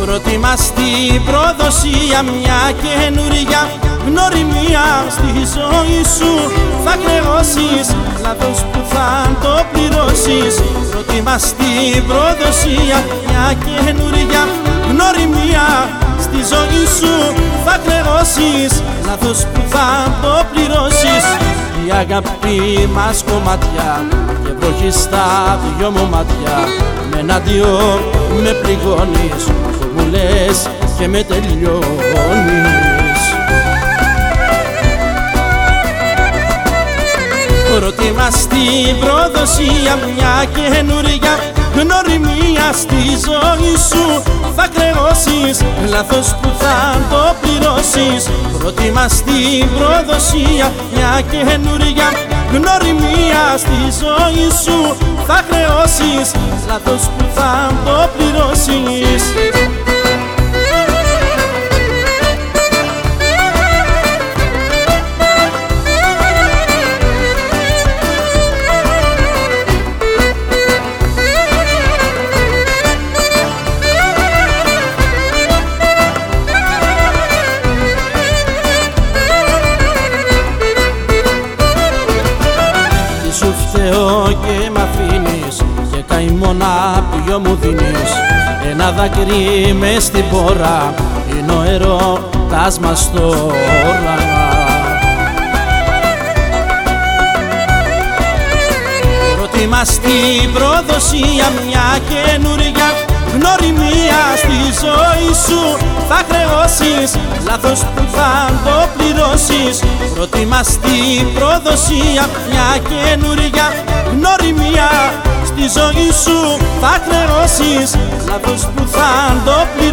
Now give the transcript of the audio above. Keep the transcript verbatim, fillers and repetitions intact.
Προτιμάς την προδοσία, μια καινούρια γνωριμία στη ζωή σου θα κρεγώσεις, λάθος που θα το πληρώσεις. Προτιμάς την προδοσία, μια καινούρια γνωριμία στη ζωή σου θα κρεγώσεις, λάθος που θα το πληρώσεις. Η αγάπη μας κομμάτια και βροχή στα δυο μου μάτια, με εναντιό με πληγώνεις, το μου λες και με τελειώνεις. Προτιμάς την προδοσία, μια καινούρια γνωριμία στη ζωή σου θα κρεγώσεις, λάθος που θα το πληρώσεις. Προτιμάς την προδοσία, μια καινούρια γνωριμία στη ζωή σου θα χρεώσεις, λάθος που θα το πληρώσεις. Σου φταίω και μ' αφήνεις και καημόνα ποιο μου δίνεις. Ένα δάκρυ μες στην πόρα είναι ο ερωτάς μας τώρα. Προτιμάς την προδοσία, μια καινούρια γνωριμία στη ζωή σου θα χρεώσεις, λάθος που θα το πληρώσεις. Προτιμάς την προδοσία, μια καινούρια γνωριμία στη ζωή σου θα χρεώσεις, λάθος που θα το πληρώσεις.